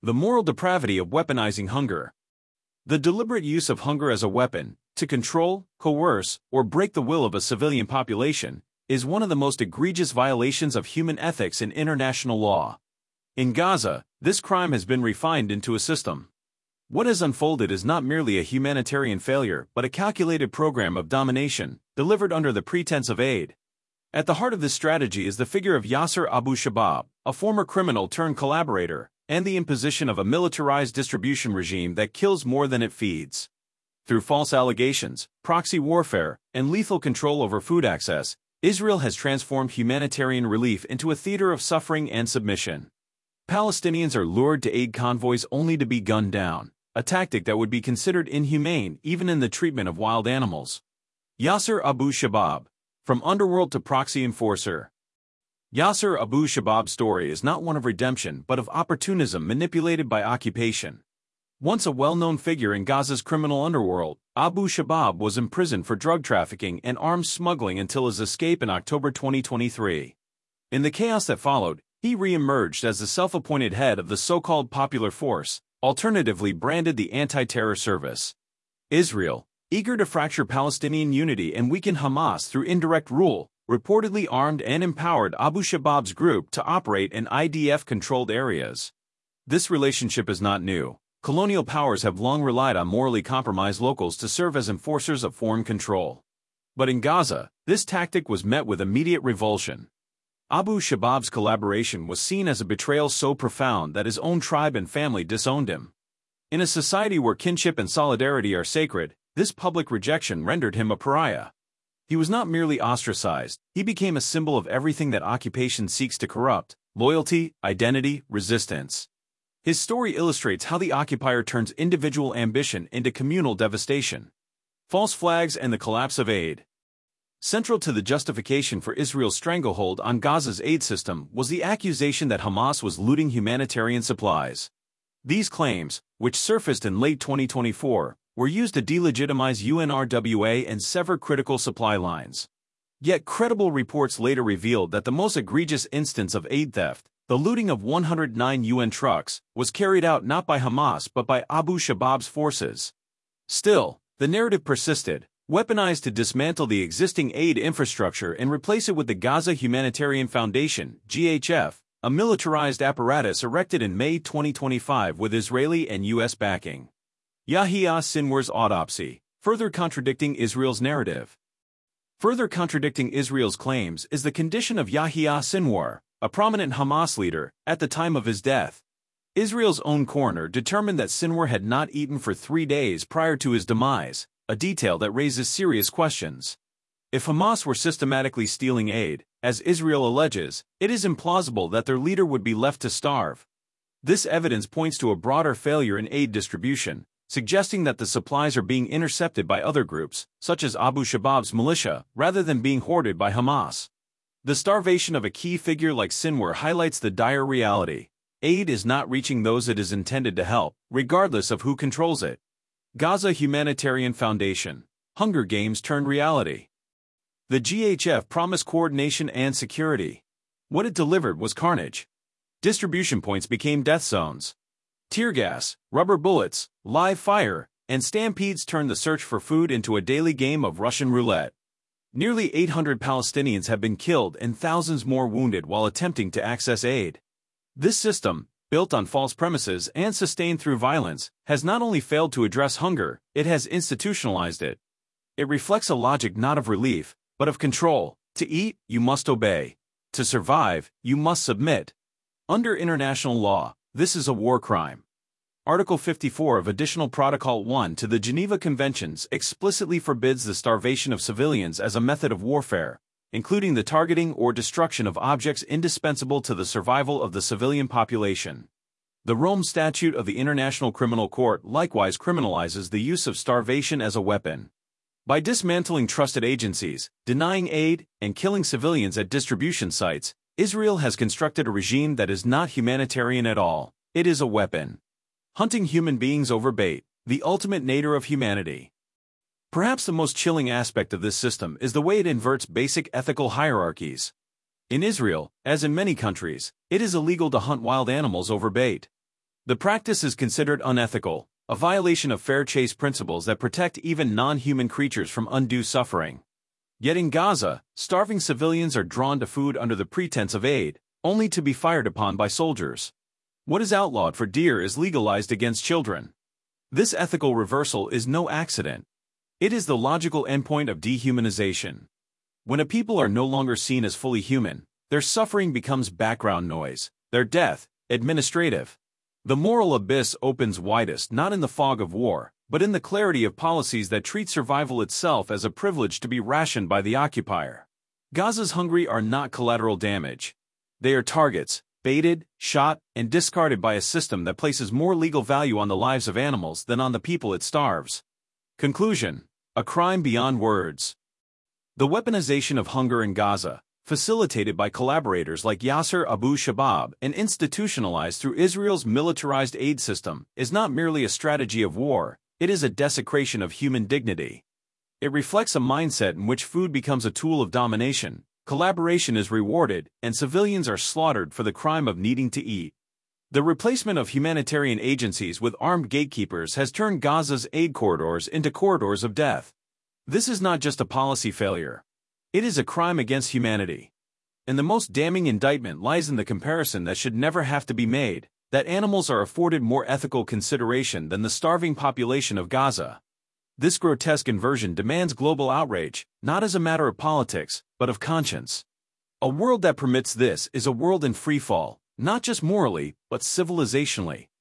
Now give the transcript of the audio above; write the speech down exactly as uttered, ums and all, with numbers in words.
The moral depravity of weaponizing hunger. The deliberate use of hunger as a weapon, to control, coerce, or break the will of a civilian population, is one of the most egregious violations of human ethics in international law. In Gaza, this crime has been refined into a system. What has unfolded is not merely a humanitarian failure but a calculated program of domination, delivered under the pretense of aid. At the heart of this strategy is the figure of Yasser Abu Shabab, a former criminal turned collaborator, and the imposition of a militarized distribution regime that kills more than it feeds. Through false allegations, proxy warfare, and lethal control over food access, Israel has transformed humanitarian relief into a theater of suffering and submission. Palestinians are lured to aid convoys only to be gunned down, a tactic that would be considered inhumane even in the treatment of wild animals. Yasser Abu Shabab, from underworld to proxy enforcer. Yasser Abu Shabab's story is not one of redemption but of opportunism manipulated by occupation. Once a well-known figure in Gaza's criminal underworld, Abu Shabab was imprisoned for drug trafficking and arms smuggling until his escape in October twenty twenty-three. In the chaos that followed, he re-emerged as the self-appointed head of the so-called Popular Force, alternatively branded the Anti-Terror Service. Israel, eager to fracture Palestinian unity and weaken Hamas through indirect rule, reportedly armed and empowered Abu Shabab's group to operate in I D F-controlled areas. This relationship is not new. Colonial powers have long relied on morally compromised locals to serve as enforcers of foreign control. But in Gaza, this tactic was met with immediate revulsion. Abu Shabab's collaboration was seen as a betrayal so profound that his own tribe and family disowned him. In a society where kinship and solidarity are sacred, this public rejection rendered him a pariah. He was not merely ostracized, he became a symbol of everything that occupation seeks to corrupt: loyalty, identity, resistance. His story illustrates how the occupier turns individual ambition into communal devastation. False flags and the collapse of aid. Central to the justification for Israel's stranglehold on Gaza's aid system was the accusation that Hamas was looting humanitarian supplies. These claims, which surfaced in late twenty twenty-four, were used to delegitimize U N R W A and sever critical supply lines. Yet credible reports later revealed that the most egregious instance of aid theft, the looting of one hundred nine U N trucks, was carried out not by Hamas but by Abu Shabab's forces. Still, the narrative persisted, weaponized to dismantle the existing aid infrastructure and replace it with the Gaza Humanitarian Foundation, G H F, a militarized apparatus erected in May twenty twenty-five with Israeli and U S backing. Yahya Sinwar's autopsy, further contradicting Israel's narrative. Further contradicting Israel's claims is the condition of Yahya Sinwar, a prominent Hamas leader, at the time of his death. Israel's own coroner determined that Sinwar had not eaten for three days prior to his demise, a detail that raises serious questions. If Hamas were systematically stealing aid, as Israel alleges, it is implausible that their leader would be left to starve. This evidence points to a broader failure in aid distribution, suggesting that the supplies are being intercepted by other groups, such as Abu Shabab's militia, rather than being hoarded by Hamas. The starvation of a key figure like Sinwar highlights the dire reality. Aid is not reaching those it is intended to help, regardless of who controls it. Gaza Humanitarian Foundation. Hunger Games turned reality. The G H F promised coordination and security. What it delivered was carnage. Distribution points became death zones. Tear gas, rubber bullets, live fire, and stampedes turned the search for food into a daily game of Russian roulette. Nearly eight hundred Palestinians have been killed and thousands more wounded while attempting to access aid. This system, built on false premises and sustained through violence, has not only failed to address hunger, it has institutionalized it. It reflects a logic not of relief, but of control. To eat, you must obey. To survive, you must submit. Under international law, this is a war crime. Article fifty-four of Additional Protocol one to the Geneva Conventions explicitly forbids the starvation of civilians as a method of warfare, including the targeting or destruction of objects indispensable to the survival of the civilian population. The Rome Statute of the International Criminal Court likewise criminalizes the use of starvation as a weapon. By dismantling trusted agencies, denying aid, and killing civilians at distribution sites, Israel has constructed a regime that is not humanitarian at all. It is a weapon. Hunting human beings over bait, the ultimate nadir of humanity. Perhaps the most chilling aspect of this system is the way it inverts basic ethical hierarchies. In Israel, as in many countries, it is illegal to hunt wild animals over bait. The practice is considered unethical, a violation of fair chase principles that protect even non-human creatures from undue suffering. Yet in Gaza, starving civilians are drawn to food under the pretense of aid, only to be fired upon by soldiers. What is outlawed for deer is legalized against children. This ethical reversal is no accident. It is the logical endpoint of dehumanization. When a people are no longer seen as fully human, their suffering becomes background noise, their death, administrative. The moral abyss opens widest not in the fog of war, but in the clarity of policies that treat survival itself as a privilege to be rationed by the occupier. Gaza's hungry are not collateral damage. They are targets, baited, shot, and discarded by a system that places more legal value on the lives of animals than on the people it starves. Conclusion: a crime beyond words. The weaponization of hunger in Gaza, facilitated by collaborators like Yasser Abu Shabab and institutionalized through Israel's militarized aid system, is not merely a strategy of war, it is a desecration of human dignity. It reflects a mindset in which food becomes a tool of domination, collaboration is rewarded, and civilians are slaughtered for the crime of needing to eat. The replacement of humanitarian agencies with armed gatekeepers has turned Gaza's aid corridors into corridors of death. This is not just a policy failure. It is a crime against humanity. And the most damning indictment lies in the comparison that should never have to be made, that animals are afforded more ethical consideration than the starving population of Gaza. This grotesque inversion demands global outrage, not as a matter of politics, but of conscience. A world that permits this is a world in freefall, not just morally, but civilizationally.